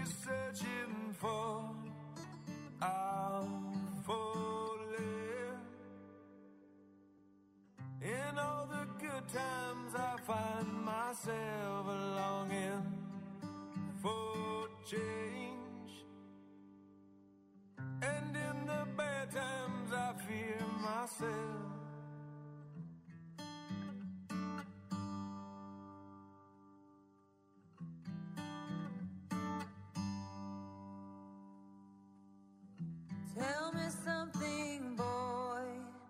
searching for, I'm falling. In all the good times I find myself longing for change, and in the bad times I fear myself. Tell me something, boy.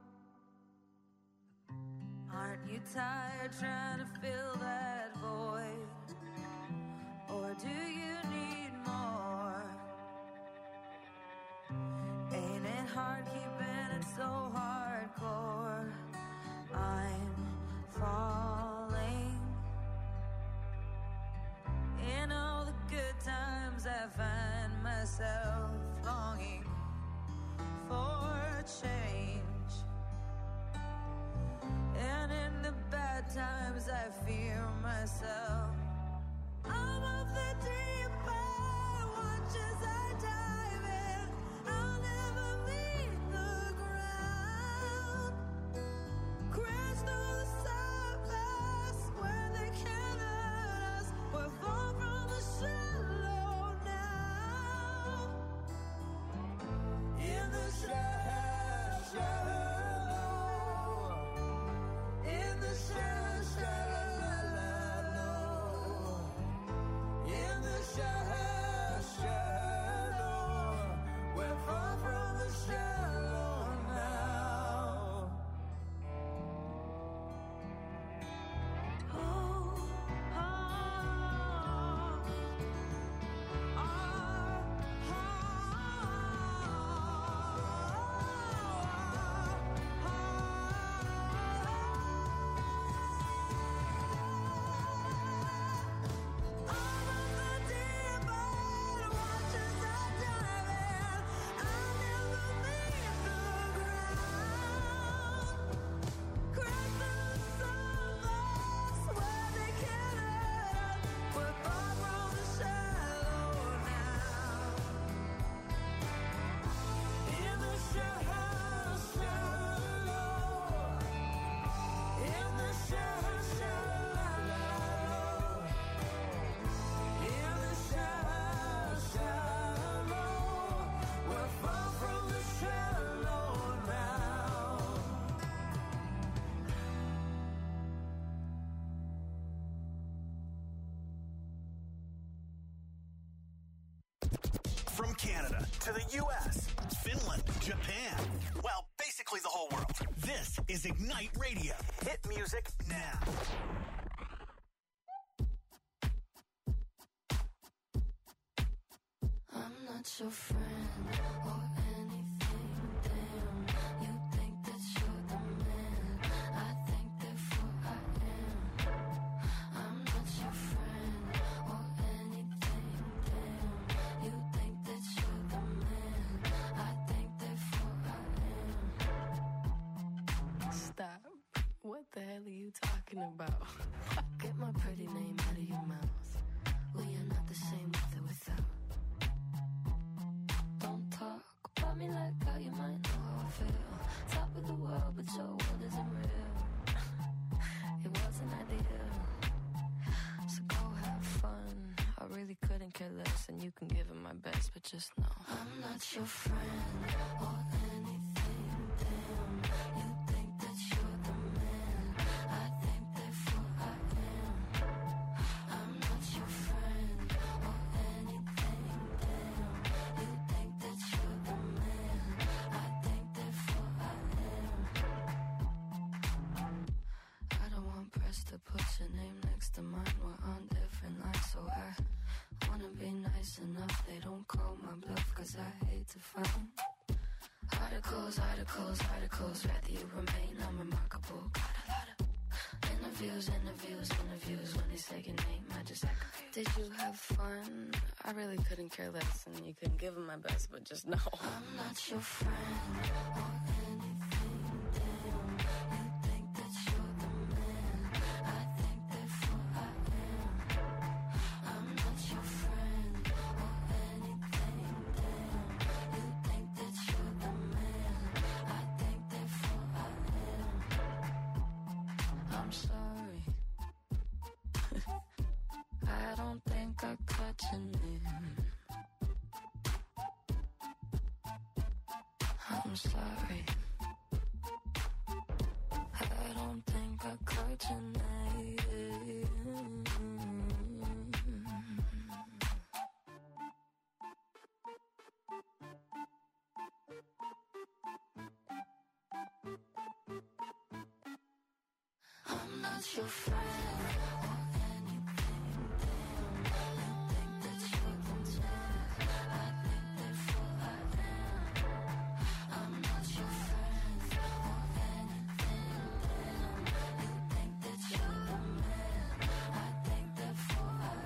Aren't you tired trying to fill that void? Or do you need more? Ain't it hard keeping it so hardcore? I'm falling. In all the good times I find myself longing for change, and in the bad times I fear myself. I'm of the deep end, watch as I dive in. I'll never meet the ground. Crash through the surface where they can't hurt us. We're far from the shallow now. In the shallow, in the shallow, in the shallow, we're far from the shallow now. Oh, From Canada to the U.S., Finland, Japan, well, basically the whole world. This is Ignite Radio. Hit music now. I'm not your friend or anything, damn. You think that you're the man, I think therefore I am. I'm not your friend or anything, damn. You think that you're the man, I think therefore I am. Stop. What the hell are you talking about? Get my pretty name out of your mouth. We are not the same with or without. Don't talk about me like how you might know how I feel. Top of the world, but your world isn't real. It wasn't ideal. So go have fun. I really couldn't care less, and you can give it my best, but just know I'm not your friend or anything, damn. You think that you're the man, I think therefore I am. I'm not your friend or anything, damn. You think that you're the man, I think therefore I am. I don't want press to put your name next to mine. We're on different lines, so I wanna be nice enough. They don't call my bluff, cause I hate to find articles, rather you remain unremarkable. Got a lot of interviews. When they say your name, I just act confused. Did you have fun? I really couldn't care less, and you couldn't give them my best, but just know I'm not your friend or anything, damn. You think that you're the man, I think therefore I am. I'm not your friend or don't think I caught your name. I'm sorry. I don't think I caught your name. I'm not your friend or anything, damn. You think that you're content, I think therefore I am. I'm not your friend or anything, damn. You think that you're the man, I think therefore I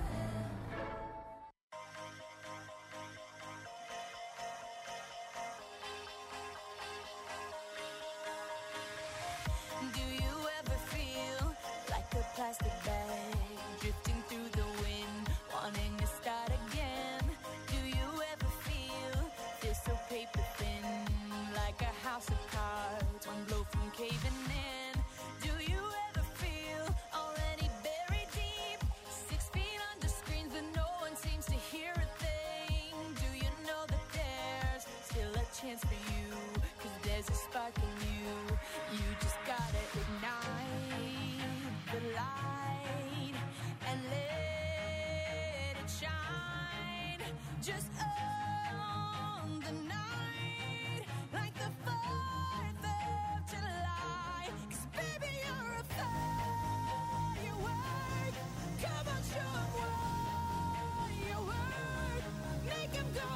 am. Do you ever feel like a plastic bag drifting through the wind, wanting to start again? Do you ever feel so paper thin, like a house of cards, one blow from caving in? Do you ever feel already buried deep, 6 feet under screens, but no one seems to hear a thing? Do you know that there's still a chance for you, 'cause there's a spark in you? You just gotta ignite the light and let it shine. Just own the night like the 4th of July. 'Cause baby, you're a firework. Come on, show 'em what you work. Make 'em go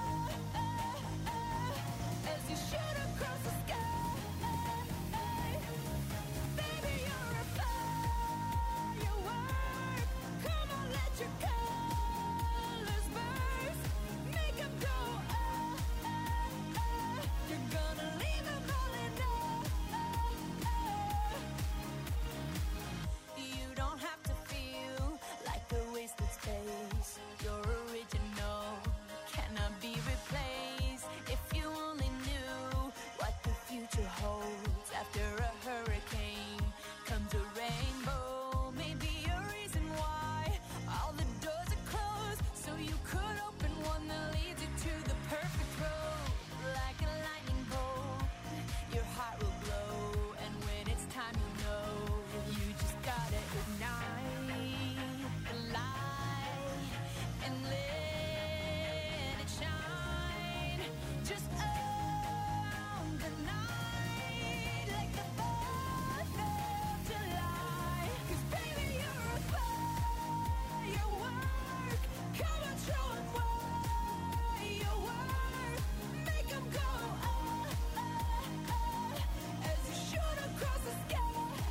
as you shoot across the sky. Baby, you're a firework. Come on, let your colors burst. Make 'em go You're gonna leave 'em all in You don't have to feel like a wasted space. You're original, cannot be replaced. If you only knew what the future holds. After a hurricane comes a rainbow. Maybe a reason why all the doors are closed, so you could open one that leads you to the perfect road. Like a lightning bolt, your heart will glow, and when it's time, you'll know. You just gotta ignite the light and let it shine. Just own the night like the 4th of July. 'Cause baby, you're a firework. Come on, show 'em what you work. Make 'em go as you shoot across the sky.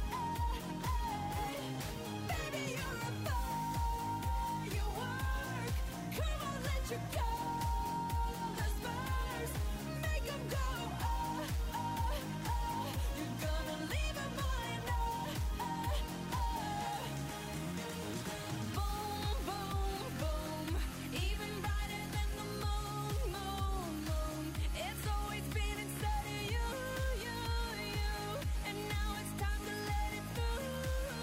Baby, you're a firework. Come on, let your colors burst. Make 'em go You're gonna leave 'em all in Boom, boom, boom. Even brighter than the moon, moon, moon. It's always been inside of you, you, you. And now it's time to let it through.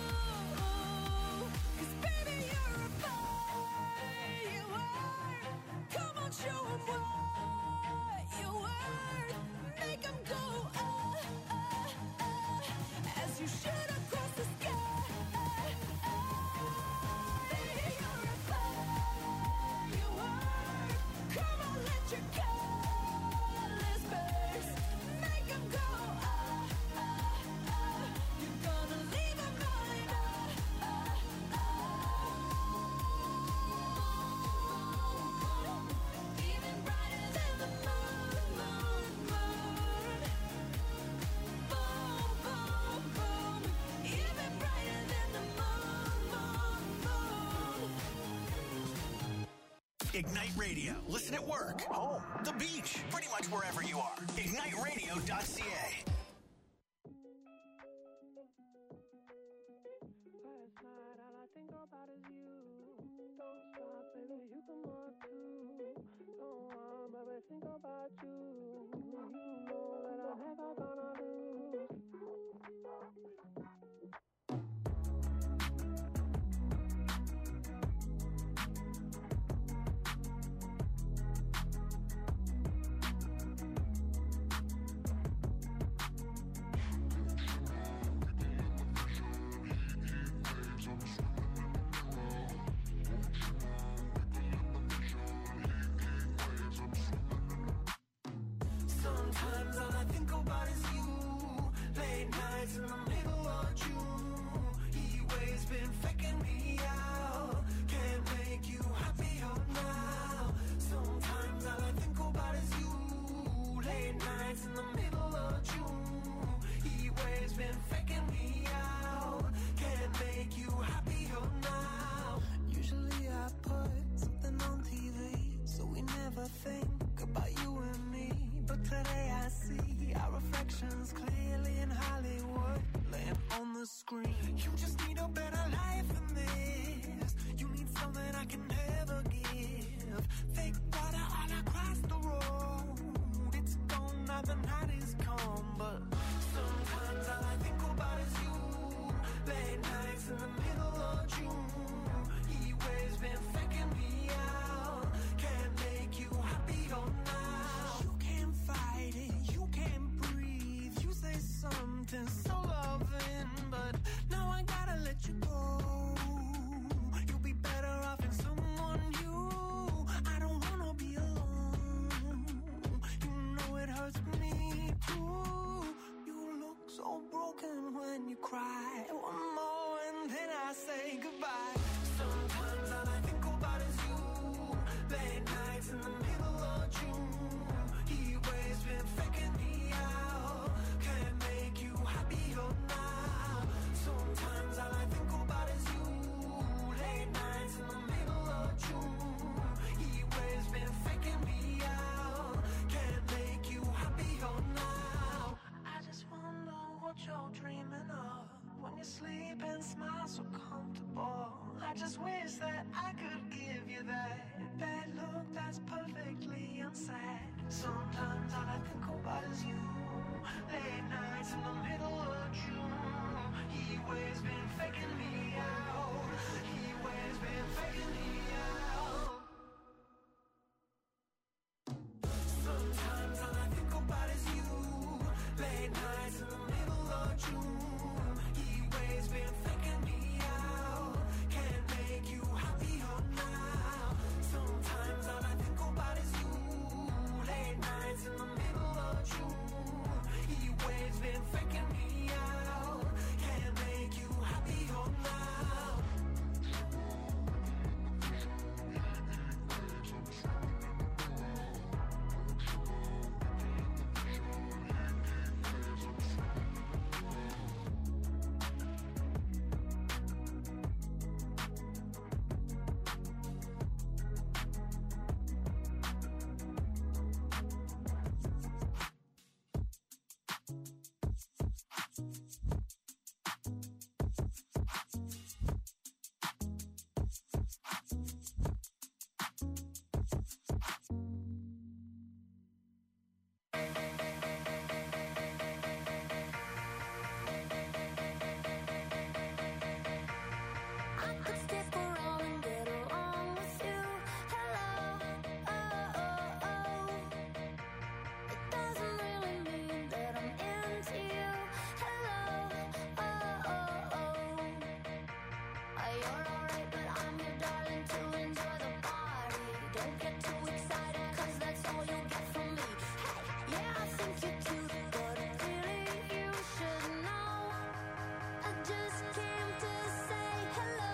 'Cause baby, you're a firework. Come on, show 'em what you worth. Make 'em go as you shoot across the sky. Baby, you're a firework. Come on, let your colors burst. Make 'em go You're gonna leave 'em all in Even brighter than the moon, moon, moon. Boom, boom, boom. Even brighter than the moon, moon, moon. Ignite Radio. Listen at work, home, the beach, pretty much wherever you are. IgniteRadio.ca. Last night, all I think about is you. Don't stop, baby, you come on too. Don't want, baby, think about you. You know that I'm never gonna lose. the screen. You just need a better life than this. You need something I can never give. Fake water all across the road. It's gone now, the night is come. But sometimes all I think about is you. Late nights in the middle of June. He waves been faking me out. Can't make you happier now. You can't fight it, you can't breathe. You say something so loving, but now I gotta let you go. You'll be better off in someone new. I don't wanna be alone. You know it hurts me too. You look so broken when you cry. One more and then I say goodbye. Sometimes all I think about is you. Late nights in the middle of June. He always been faking me out. Can't make you happier now. Sometimes all I think about is you. Late nights in the middle of June. He always been faking me out. Can't make you happier now. I just wonder what you're dreaming of when you sleep and smile so comfortable. I just wish that I could give you that bad look that's perfectly unsaid. Sometimes all I think about is you. Late nights in the middle of June. He always been faking me out. He always been faking me out. Sometimes all I think about is you. Late nights in the middle of June. He always been faking me out. Can't make you happier now. Sometimes all I think about is you. Late nights in the middle of June. He always been faking me out. Can't make you happier now. I could stick around and get along with you. Hello, oh, oh, oh. It doesn't really mean that I'm into you. Hello, oh, oh, oh. You're alright, but I'm here, darling, to enjoy the party. Don't get too excited, 'cause that's all you'll get from me. Hey, yeah, I think you're cute, but really you should know. I just came to say hello.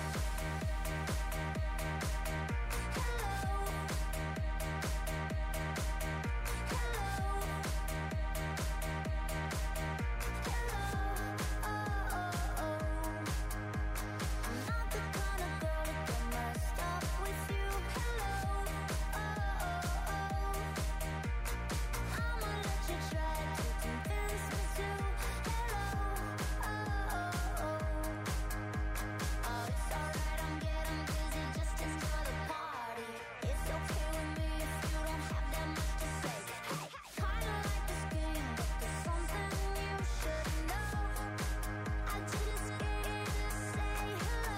I'm not the kind of girl to get messed up with you. Hello, I'ma let you try to convince me to. Hello, it's alright, I'm getting busy, just enjoy the party. It's okay with me if you don't have that much to say. Hey, kinda like this game, but there's something you should know. I just came to say hello.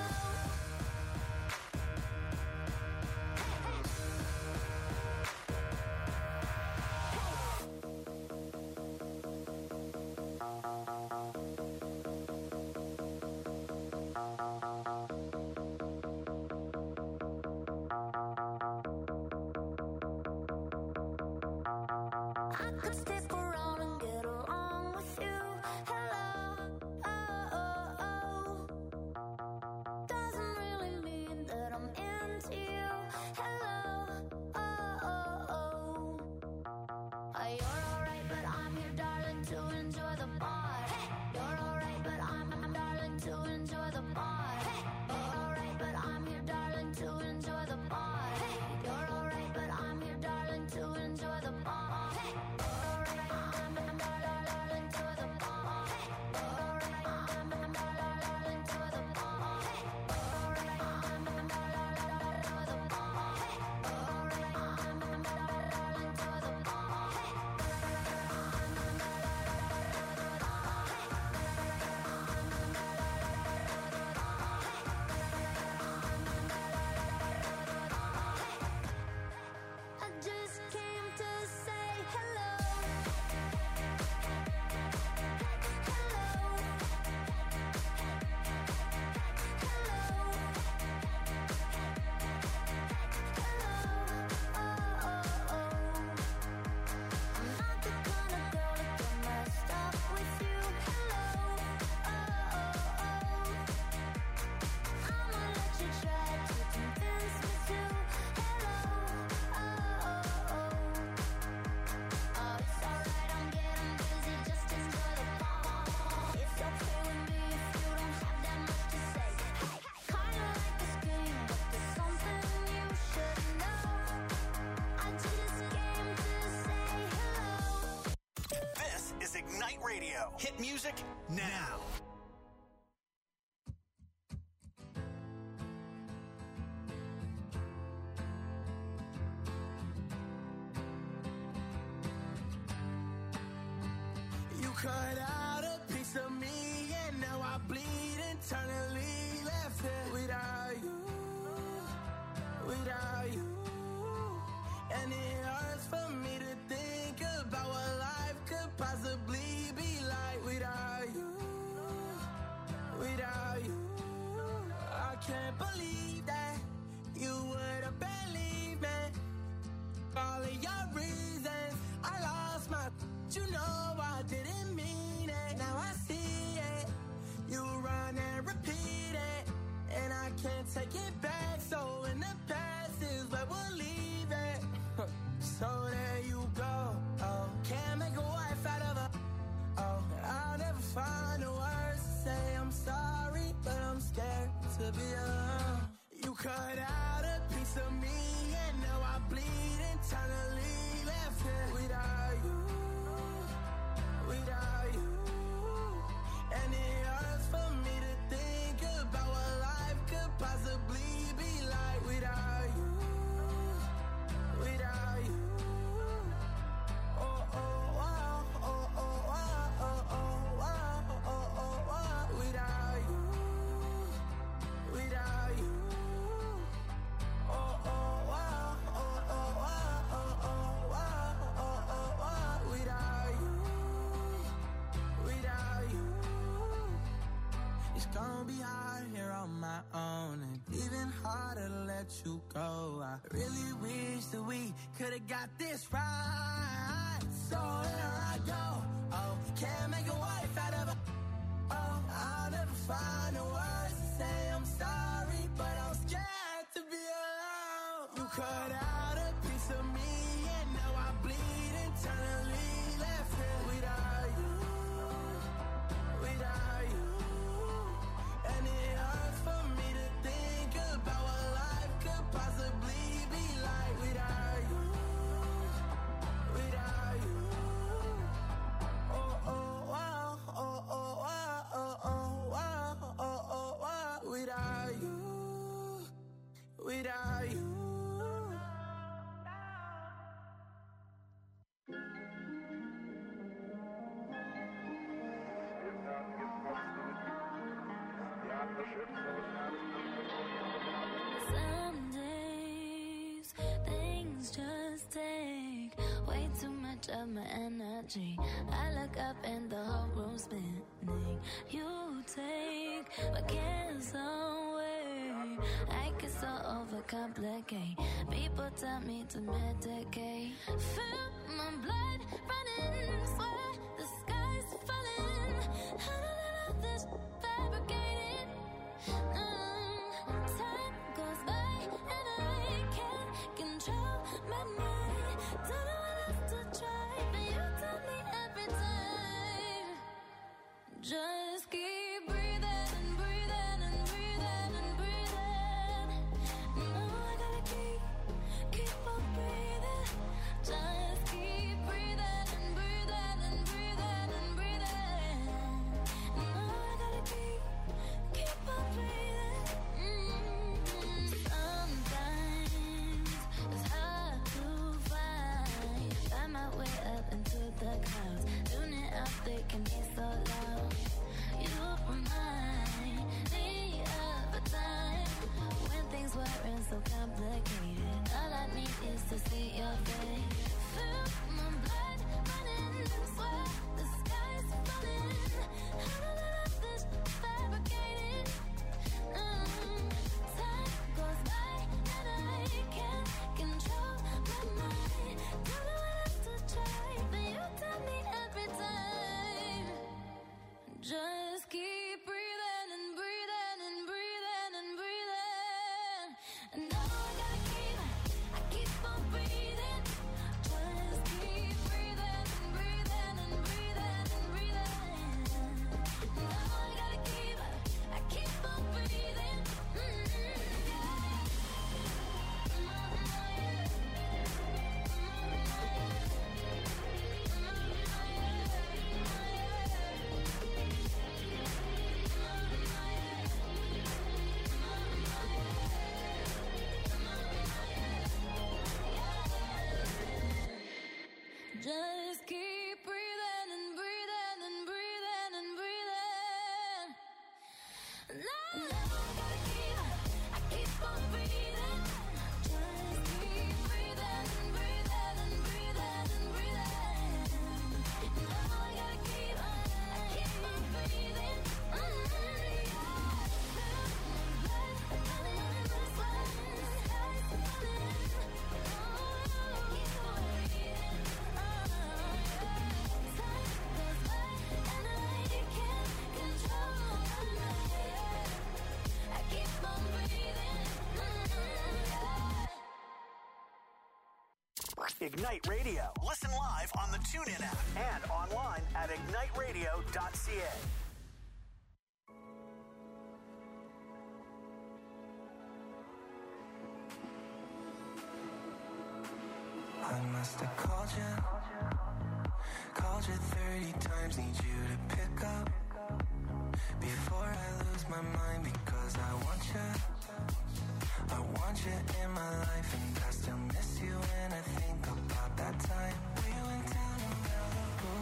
I could stick around and get along with you. Hello, oh, oh, oh. Doesn't really mean that I'm into you. Hello, oh, oh, oh. You're alright, but I'm here, darling, to enjoy the party. You're alright, but I'm darling, to enjoy the party. You're alright, but I'm here, darling, to enjoy the party. You're alright, but I'm here, darling, to enjoy the party. You're alright. Radio. Hit music now. You cut out a piece of me and now I bleed internally. Left here without you, without you. And it hurts for me to think about what life could possibly be like without you, without you. I can't believe that you would have believed me. All of your reasons, I lost my, you know I didn't mean it. Now I see it, you run and repeat it, and I can't take it back. So in the past is where we'll leave it. So there you go. Oh, can't make a wife out of her. Oh, I'll never find the words to say I'm sorry, but I'm scared to be alone. You cut out a piece of me and now I bleed internally. Left here without you, without you. And it hurts for me to think about what life could possibly be like without you, without you. Oh, oh, wow, oh, oh, wow, oh, oh, wow, oh, oh, wow. Without you, without you. Oh, oh, wow, oh, oh, wow, oh, oh, wow, oh, oh, wow. Without you, without you. It's gonna be hard here on my own, and even harder to let you go. I really wish that we could've got this right. So here I go. Oh, can't make a wife out of her. Oh, I'll never find the words to say I'm sorry, but I'm scared to be alone. You cut out a piece of me and now I bleed internally. Left here without you, without you. And it hurts for me to think about what life could possibly be like without you, without you. Oh, oh, wow, oh, oh, wow, oh, oh, wow, oh, oh, wow. Without you, without you. Some days things just take way too much of my energy. I look up and the whole room's spinning. You take my cares away. I get so overcomplicate. People tell me to medicate. Feel my blood running, swear the sky's falling. How did I know this fabricated? Time goes by and I can't control my mind. Don't know what else to try, but you tell me every time. Just keep breathing and breathing and breathing and breathing. No, I gotta keep on breathing. Just keep breathing and breathing Ignite Radio. Listen live on the TuneIn app and online at igniteradio.ca. I must have called you 30 times, need you to pick up before I lose my mind, because I want you in my life, and I still miss you when I think about that time we went down to Malibu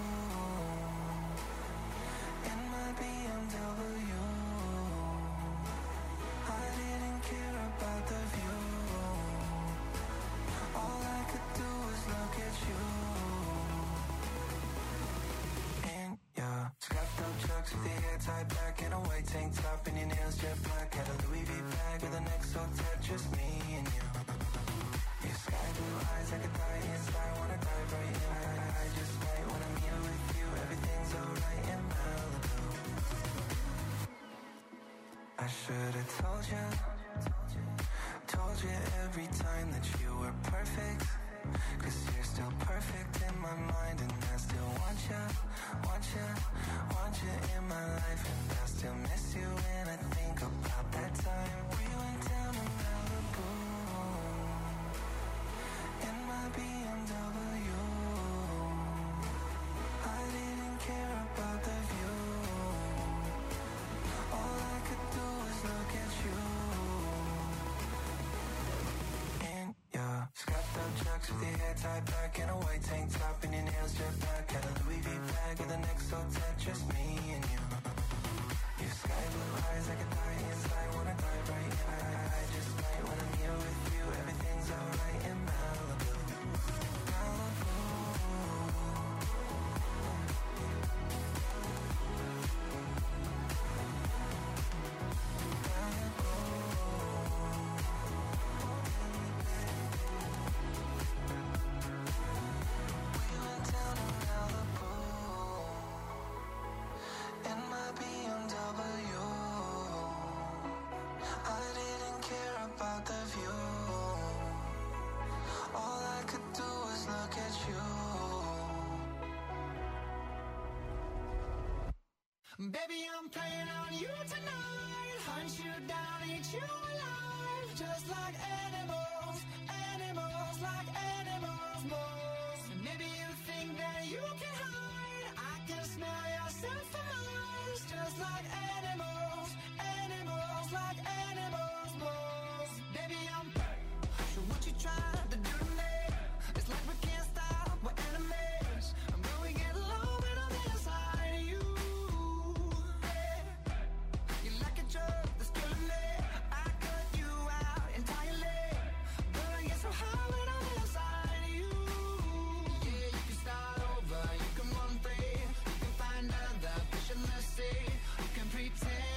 in my BMW. I didn't care about the view. All I could do was look at you. In your scuffed up chucks with your hair tied back and a white tank top and your nails jet black. Had a Louis V bag with an XO tat, just me and you. Your sky blue eyes, I could die inside, wanna dive right in. I just might when I'm here with you. Everything's alright in Malibu. I should've told you every time that you were perfect, 'cause you're still perfect in my mind, and I still want you in my life, and I still miss you when I think about that time we went down to Malibu in my BMW. I didn't care about the view. All I could do was look at you. Scuffed up chucks with your hair tied back and a white tank top and your nails jet black. Had a Louis V bag with an XO tat, just me and you. Your sky blue eyes, I could die inside, wanna dive right in. I just might when I'm here with you. Everything's alright in Malibu. Malibu. Baby, I'm playing on you tonight. Hunt you down, eat you alive. Just like animals, animals, like animals, moles. Maybe you think that you can hide. I can smell yourself for miles. Just like animals, animals, like animals, moles. Baby, I'm so what you trying to do to me? It's like we can't stop, we're enemies. And when we get low, when I'm inside of you. That's killing me. I cut you out entirely, but I get so high when I'm inside of you. Yeah, you can start over, you can run free, you can find other fish in the sea, you can pretend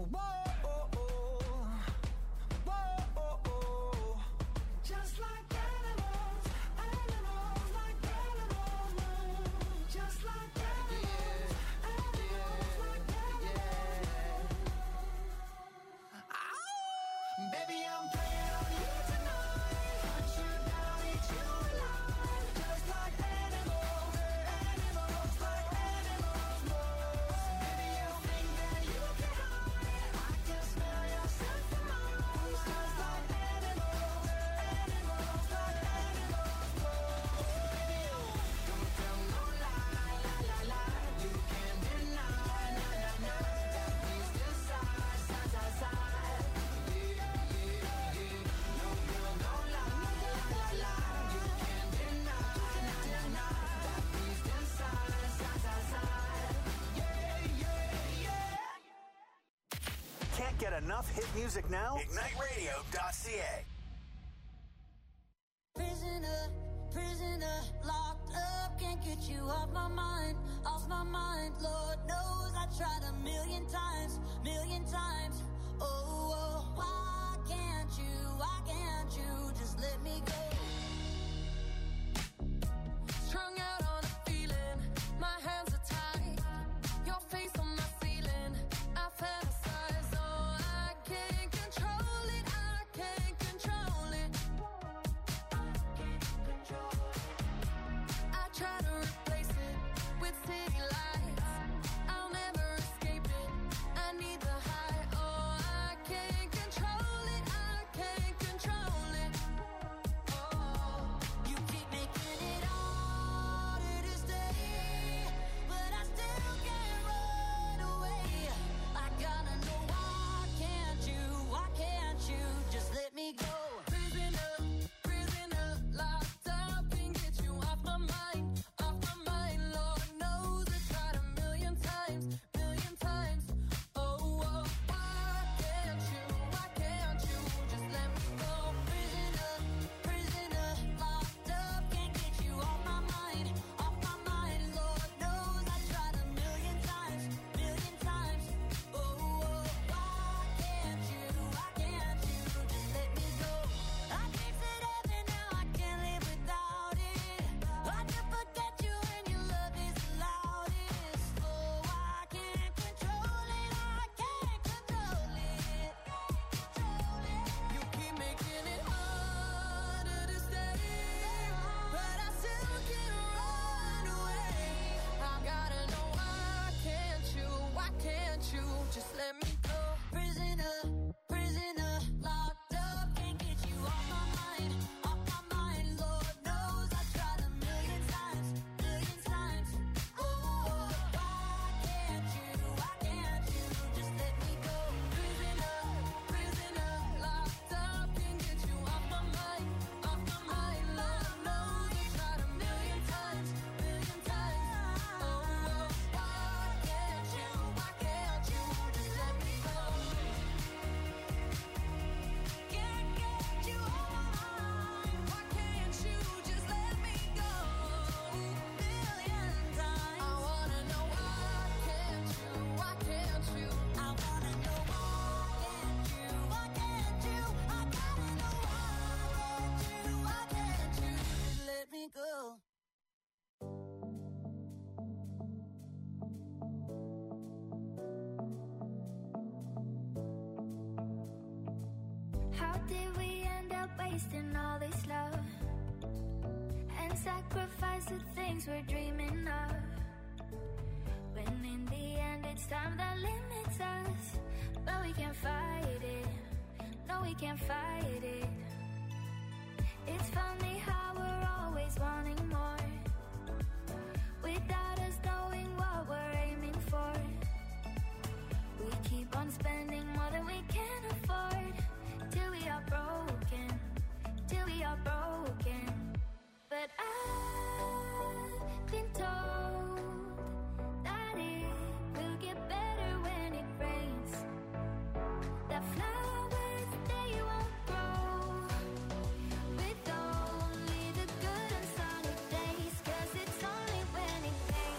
Just like animals, animals like animals, just like animals, animals like animals. Baby, I'm playing on you tonight. Hunt you down, eat you alive. Just like animals, animals like animals. Baby, you think that you can hide? I can smell yourself from miles. Just like animals, animals like animals. Baby, don't tell no lie, la la la. You can't deny, na na na. That means this side, side, side, side. No girl, don't lie, la la la. You can't deny, na na na. That means this side, side, side, side. Yeah, yeah, yeah. Can't get enough hit music now? IgniteRadio.ca. Prisoner, prisoner, locked up, can't get you off my mind, off my mind. Lord knows I tried a million times, oh, oh. Why can't you just let me go? Strung out on a feeling, my hands are tied, your face on my ceiling, I fantasize, oh, I can't control it, I can't control it. I try to replace it with city lights, I'll never escape it, I need the high, oh, I can't control it, I can't control it. Oh, you keep making it harder to stay, but I still can't run away. I gotta know why can't you just let me go? Prisoner, prisoner, locked up, can't get you off my mind, Lord knows I tried a million times, oh, oh, why can't you just let me go? Prisoner, prisoner, locked up, can't get you off my mind, Lord knows I tried a million times, oh, oh, why can't you just let me go? I tasted heaven, now I can't live without it. I can forget you when your love is the loudest. Oh, I can't control it, You keep making it harder to stay, but I still can't run away. I gotta know why can't you just let me go? Prisoner, prisoner, locked up, can't get you off my mind, Lord knows I tried a million times, oh, why can't you just let me go? Prisoner, prisoner, locked up, can't get you off my mind, Lord knows I tried a million times, oh, why can't you just let me go? Can't get you off my mind, why can't you just let me go? Million times, I wanna know why can't you? I wanna know why can't you? I gotta know why can't you just let me go? How did we end up wasting all this love and sacrifice the things we're dreaming of? When in the end it's time that limits us, but we can't fight it. No, we can't fight it. It's funny how we're always wanting more, without us knowing what we're aiming for. We keep on spending more than we can afford, till we are broken. But I've been told that it will get better when it rains, that flowers, they won't grow with only the good and sunny days, 'cause it's only when it rains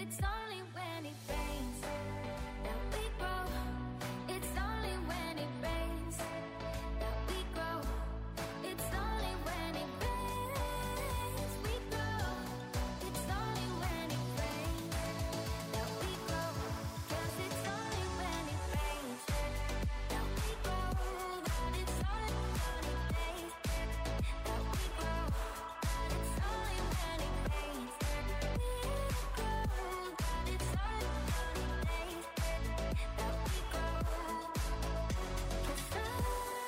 it's only when it rains that we grow. It's only when it rains that we grow. It's only when it rains we grow. It's only when it rains that we grow. 'Cause it's only when it rains that we grow. But it's only when it rains that we grow. But it's only when it rains that we grow. But it's only when it rains that we grow. 'Cause I know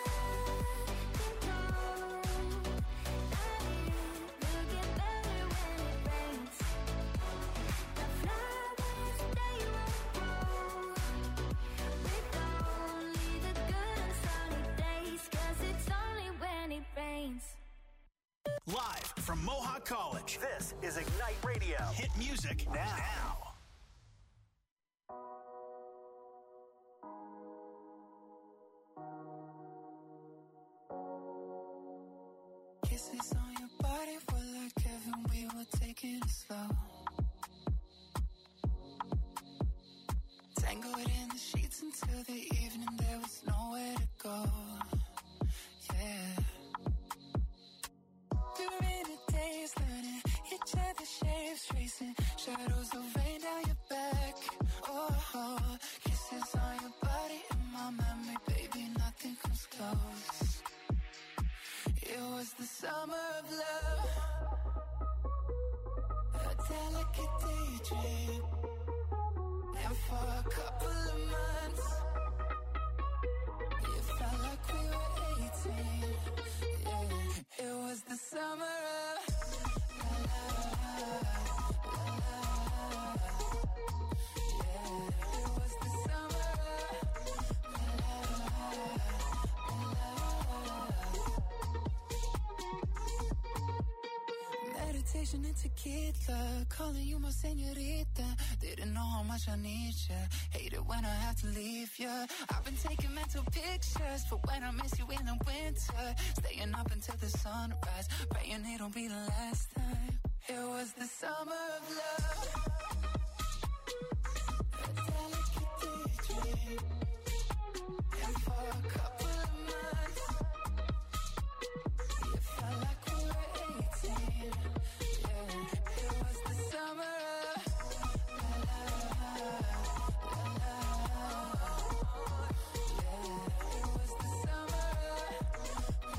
that it will get better when it rains. The flowers, they won't grow with only the good and sunny days. 'Cause it's only when it rains. Live from Mohawk College, this is Ignite Radio. Hit music now. Kisses on your body were like heaven, we were taking it slow. Tangled in the sheets until the evening, there was nowhere to go. Yeah. We were in a daze, learning each other's shapes, tracing shadows of rain down your back. Oh, kisses on your body in my memory, baby, nothing comes close. It was the summer of love, a delicate daydream. And for a couple of months, it felt like we were 18. Yeah, it was the summer of love. Yeah, it was the summer of love. Meditation and tequila, calling you my señorita. Didn't know how much I need ya. Hate it when I have to leave ya. I've been taking mental pictures for when I miss you in the winter. Staying up until the sunrise, praying it'll be the last time. It was the summer of love, a delicate daydream. And for a couple of months, it felt like we were 18. Yeah, it was the summer of love. Yeah, it was the summer of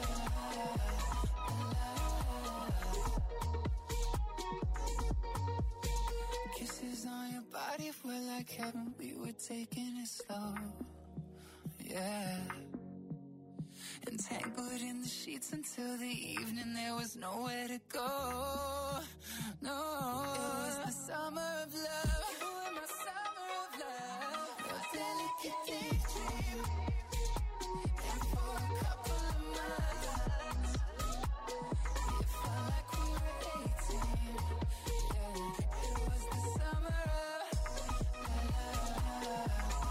love. Kisses on your body were like heaven, we were taking it slow. Yeah. Entangled in the sheets until the evening, there was nowhere to go. No, it was the summer of love. You were my summer of love, a delicate daydream. And for a couple of months, it felt like we were 18. Yeah, it was the summer of love.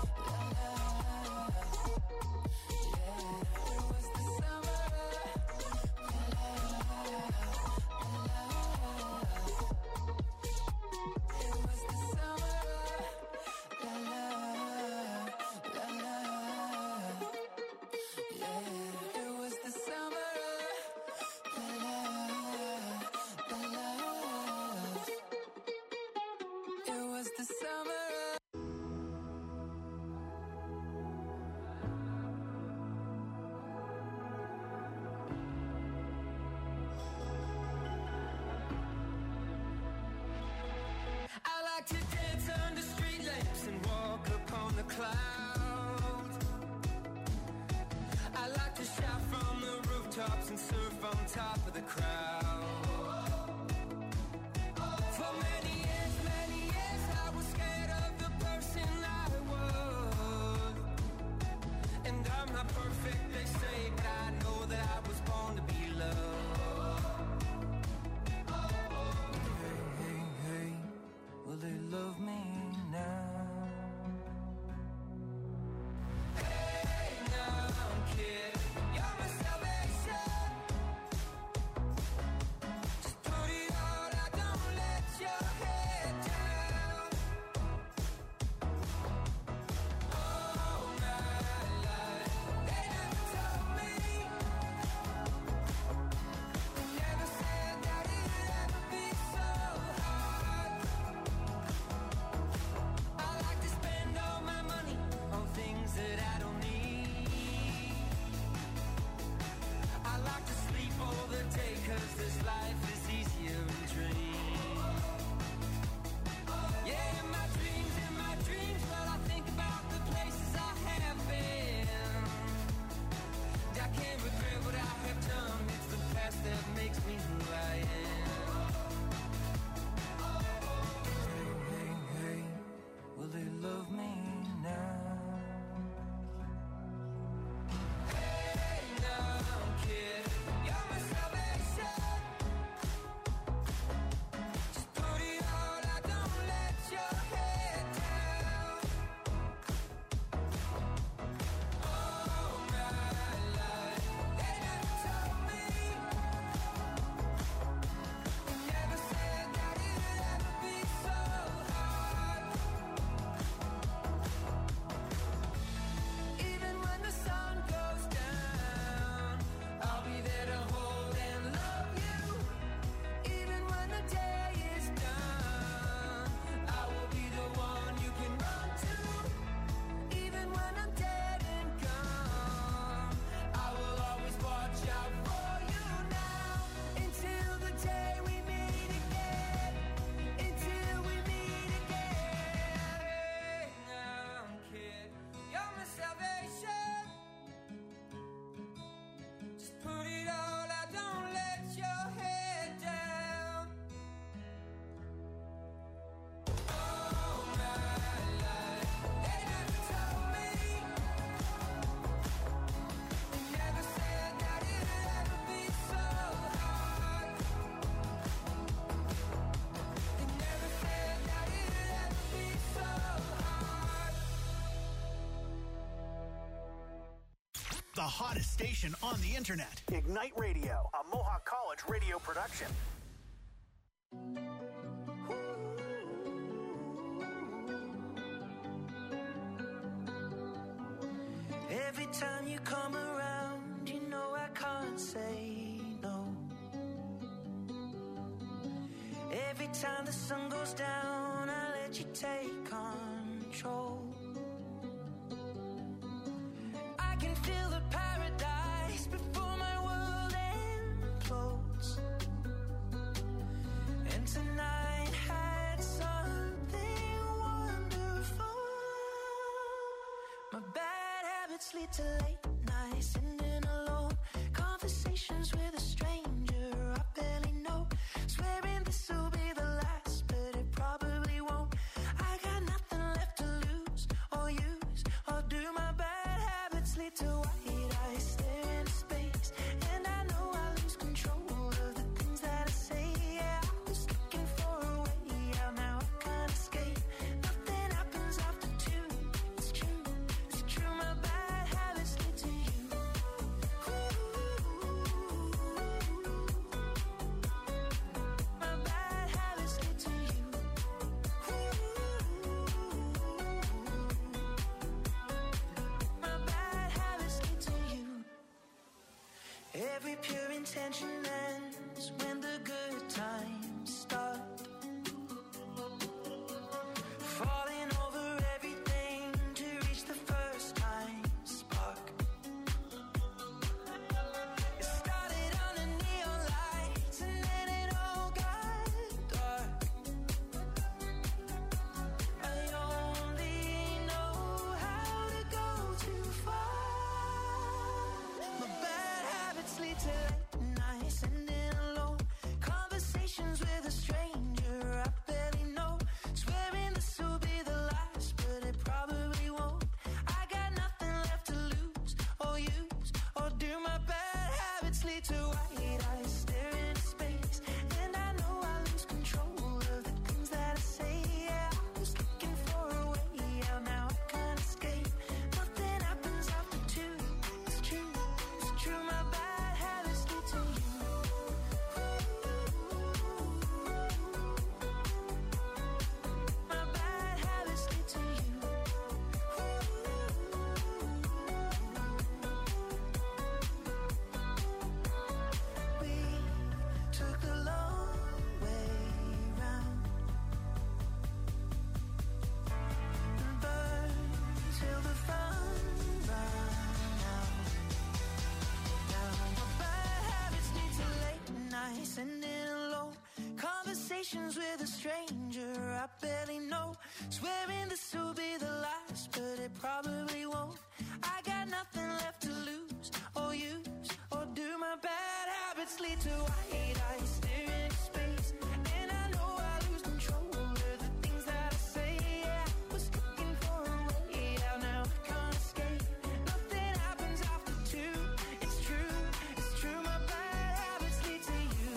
Yeah, it was the summer of It was the summer of Yeah, it was the summer of It was the summer of I like to dance under street lamps and walk upon the clouds. I like to shout from the rooftops and surf on top of the crowd. For many years I was scared of the person I was. And I'm not perfect, they say, but I know that I was born to be loved. Hey, will they love me now? Hey, now, kid, you're my salvation. the hottest station on the internet. Ignite Radio, a Mohawk College radio production. Every time you come around, you know I can't say no. Every time the sun goes down, I let you take control. I can feel the paradise before my world implodes. And tonight had something wonderful. My bad habits lead to late nights, sitting alone. Conversations with a stranger I barely know. Swearing this will be the last, but it probably won't. I got nothing left to lose or use or do. My bad habits lead to white eyes stare into space, and I know I lose control of the things that I say. Yeah, I was looking for a way out, now I can't escape. Nothing happens after two. It's true, it's true. My bad habits lead to you. My bad habits lead to you. My bad habits lead to you. Every pure intention ends when the good times start. Falling over everything to reach the first time spark. It started on the neon lights and then it all got dark. I only know how to go too far. My bad habits lead to late nights, sitting alone. Conversations with a stranger I barely know. Swearing this will be the last, but it probably won't. I got nothing left to lose or use or do. My bad habits lead to white eyes stare into space, and I know I lose control of the things that I say. Yeah, I was looking for a way out, now I can't escape. Nothing happens after two. It's true, it's true. My bad habits lead to you. My bad habits lead to you. We took the long way round and burned till the fun ran out. Now my bad habits lead to late nights, sitting alone. Conversations with a stranger I barely know. Swearing this will be the last, but it probably won't. I got nothing left to lose or use or do. My bad habits lead to white eyes stare into space, and I know I lose control of the things that I say. Yeah, I was looking for a way out, now I can't escape. Nothing happens after two. It's true, it's true. My bad habits lead to you.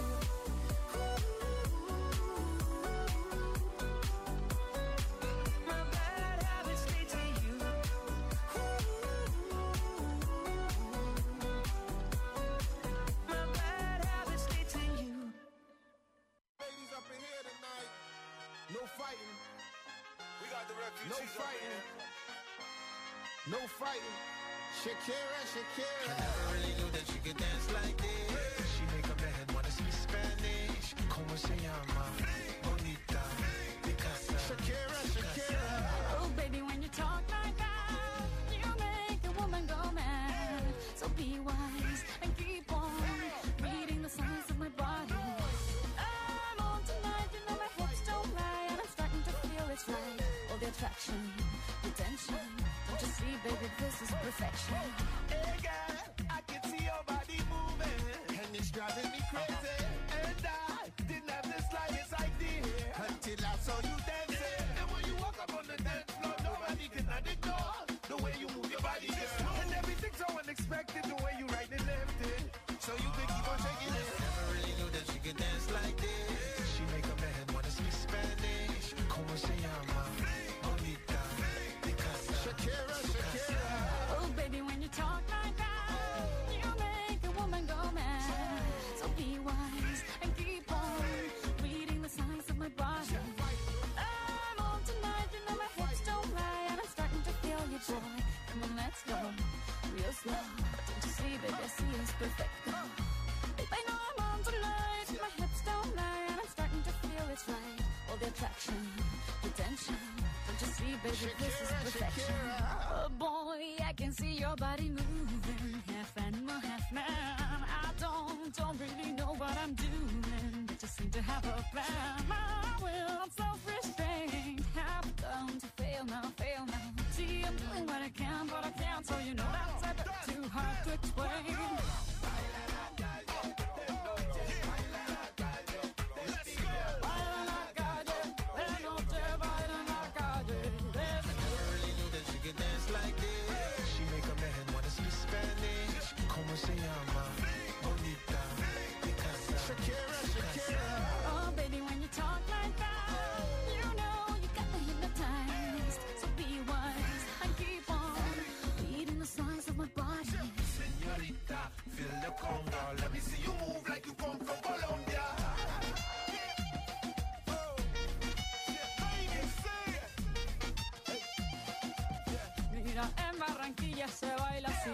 My bad habits lead to you. My bad habits lead to you. Ladies up in here tonight. No fighting. We got the refugees. No fighting. No fighting. Shakira, Shakira. I never really knew that you could dance like this. She make a man wanna speak Spanish. Como se llama? Bonita. Picasa. Shakira, Shakira. Oh, baby, when you talk like that, you make a woman go mad. So be wise and keep on reading the signs of my body. I'm on tonight, you know my hips don't lie, and I'm starting to feel it's right. All the attraction, the tension. Don't you see, baby, this is perfection. Hey girl, I can see your body moving, and it's driving me crazy. And I didn't have the slightest idea until I saw you dancing. And when you walk up on the dance floor, nobody can ignore the way you move your body, girl. And everything's so unexpected, the way you right and left it. So you can keep on shaking it. Never really knew that she could dance like this. She make a man wanna speak Spanish. Como se llama? Bonita. Picasa. Shakira, Shakira. Oh, baby, when you talk like that, attraction, attention. Don't you see, baby, this is perfection. Oh boy, I can see your body moving, half animal, half man. I don't really know what I'm doing, but just seem to have a plan. My will, self-restraint, have come to fail now. See, I'm doing what I can, but I can't, so you know that's a bit too hard to explain. Se llama Bonita Picasa. Shakira. Oh, baby, when you talk like that, you know you got me hypnotized. So be wise and keep on beating the size of my body. Señorita, feel the conga. Let me see you move like you come from Colombia. Mira, en Barranquilla se baila así.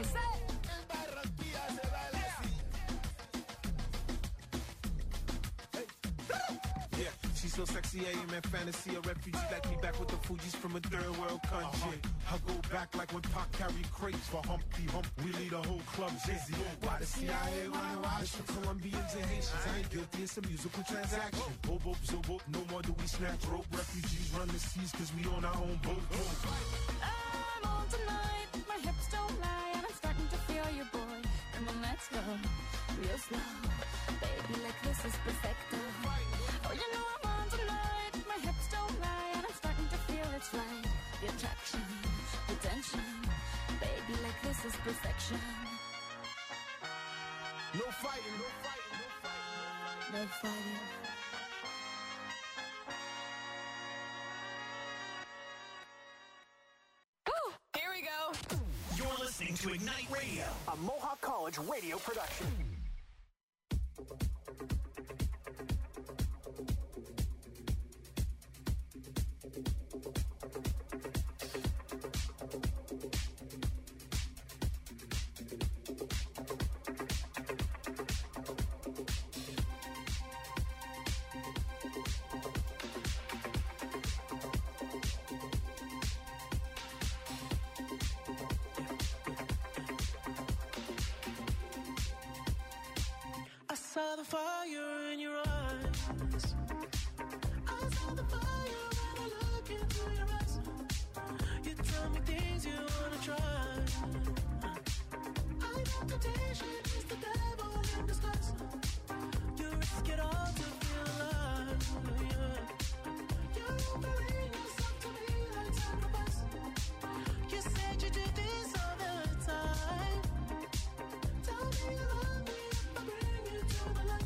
She's so sexy, I am in fantasy. A refugee like me back with the Fugees from a third world country. I go back like when Pac carried crates for Humpty Hump. We lead a whole club dizzy. Why the CIA wanna watch the Colombians and Haitians? I ain't guilty, it's a musical transaction. Boop, boop, zo, boop, no more do we snatch rope. Refugees run the seas cause we on our own boat. I'm on tonight, my hips don't lie, and I'm starting to feel you, boy. Come on, let's go, real slow. Baby, like this is perfecto. Oh, you know I'm on tonight, my hips don't lie, and I'm starting to feel it's right. The attraction, the tension, baby, like this is perfection. No fighting, no fighting, no fighting, no fighting. Woo! Here we go. You're listening to Ignite Radio, a Mohawk College radio production. Saw the fire in your eyes. I saw the fire when I look into your eyes. You tell me things you wanna try. I know temptation is the devil in disguise. You risk it all to feel alive. Yeah. You're offering yourself to me like sacrifice. You said you do this all the time. Tell me you love me if I bring you to the light.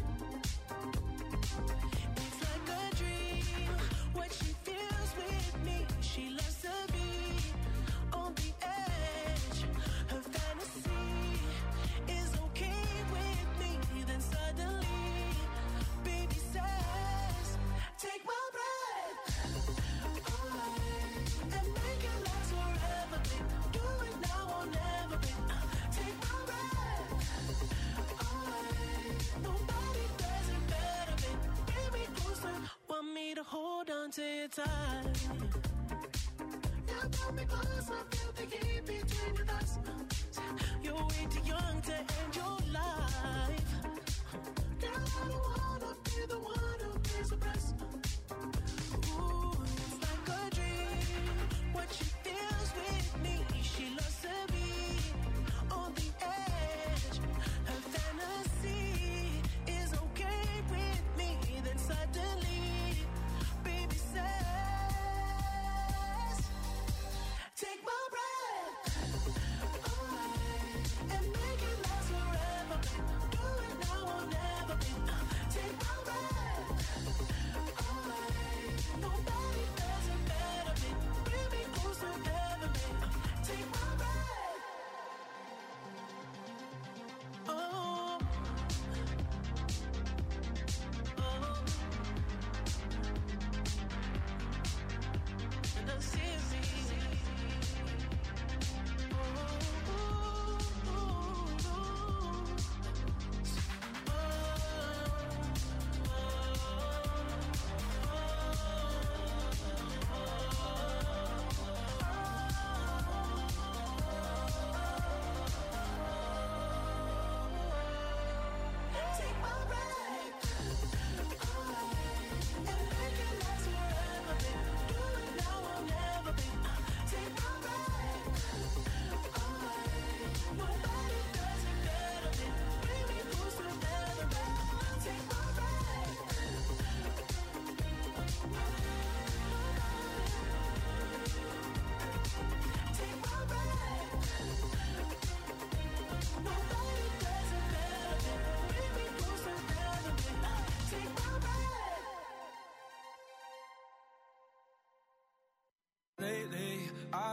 It's like a dream, what she feels with me. She loves to be on the edge. Her fantasy is okay with me. Then suddenly, baby says, take my breath away and make it last forever, babe. Do it now or never, babe. Take my breath away. Nobody does it better, babe. Bring me closer. Want me to hold on to your tight. Yeah, pull me closer. Feel the heat between your thighs. You're way too young to end your life. Girl, I don't wanna be the one who pays the price. Ooh, it's like a dream. What she feels with me, she loves to be on the edge. Her fantasy is okay with me. Then suddenly, baby says, take my breath away and make it last forever. Do it now or never, babe. Take my breath away.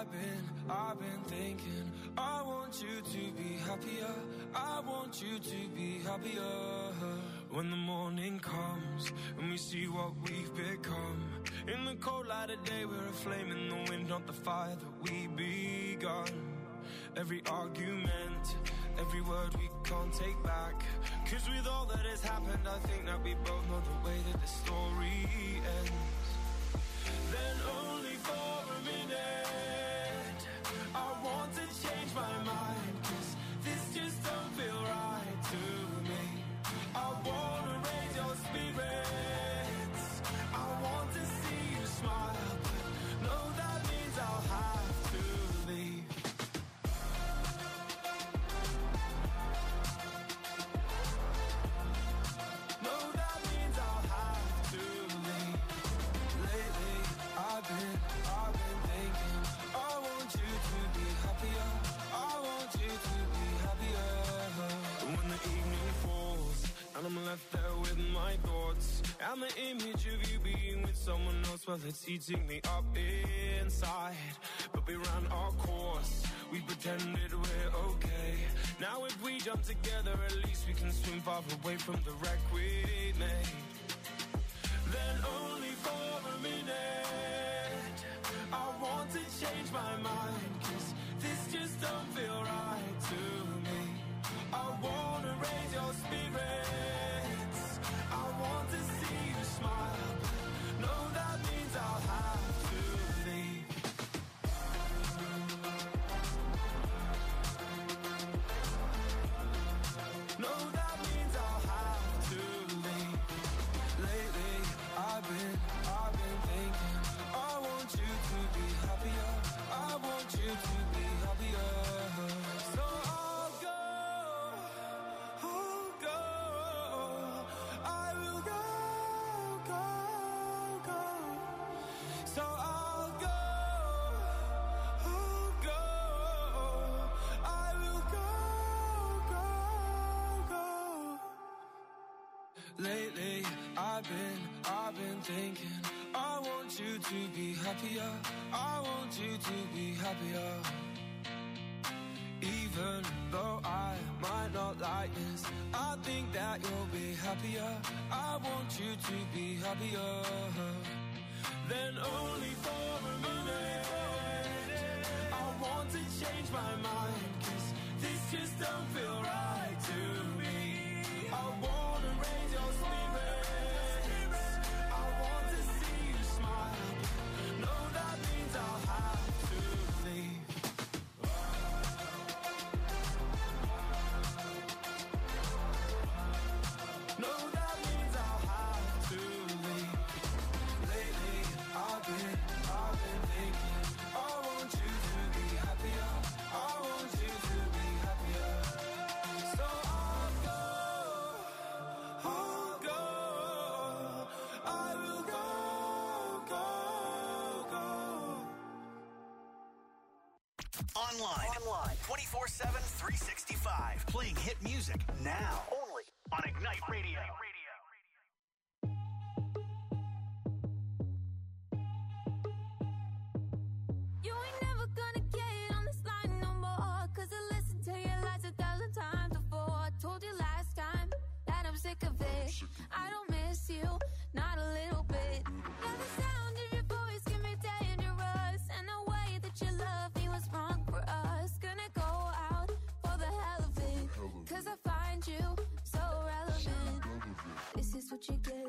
I've been thinking, I want you to be happier, I want you to be happier. When the morning comes and we see what we've become, in the cold light of day we're a flame in the wind, not the fire that we begun. Every argument, every word we can't take back, 'cause with all that has happened I think that we both know the way that the story ends. Then only for a minute I want to change my mind, 'cause this just don't feel right to me. I wanna raise your spirits, I want to see you smile, but no, that means I'll have to leave. No, that means I'll have to leave. Lately, I've been thinking, I want you to be happier, I want you to be happier. When the evening falls and I'm left there with my thoughts, and the image of you being with someone else, well, it's eating me up inside. But we ran our course, we pretended we're okay. Now if we jump together, at least we can swim far away from the wreck we made. Then only for a minute I want to change my mind, 'cause this just don't feel right to me. I wanna raise your spirits, I want to see you smile, no, that means I'll have to leave. No, that means I'll have to leave. Lately, I've been thinking, I want you to be happier, I want you to be happier. So I'll go, I will go. So I'll go, I will go. Lately, I've been thinking, I want you to be happier, I want you to be happier. Even though I might not like this, I think that you'll be happier, I want you to be happier. Then only for a minute I want to change my mind, 'cause this just don't feel right to me. I wanna raise your spirits, I want to see you smile, no, that means I'll have to leave. No, that means I'll have to leave. Lately, I've been thinking, I want you to be happier, I want you to be happier. So I'll go, I will go. 24/7, 365. Playing hit music now. Only on Ignite Radio. You ain't never gonna get on this line no more, 'cause I listened to your lies 1,000 times before. I told you last time that I'm sick of it. I don't miss you, not a little bit. Now the sound of your voice can be dangerous, and the way that you love me was wrong for us. Gonna go out for the hell of it, 'cause I find you so relevant. This is what you get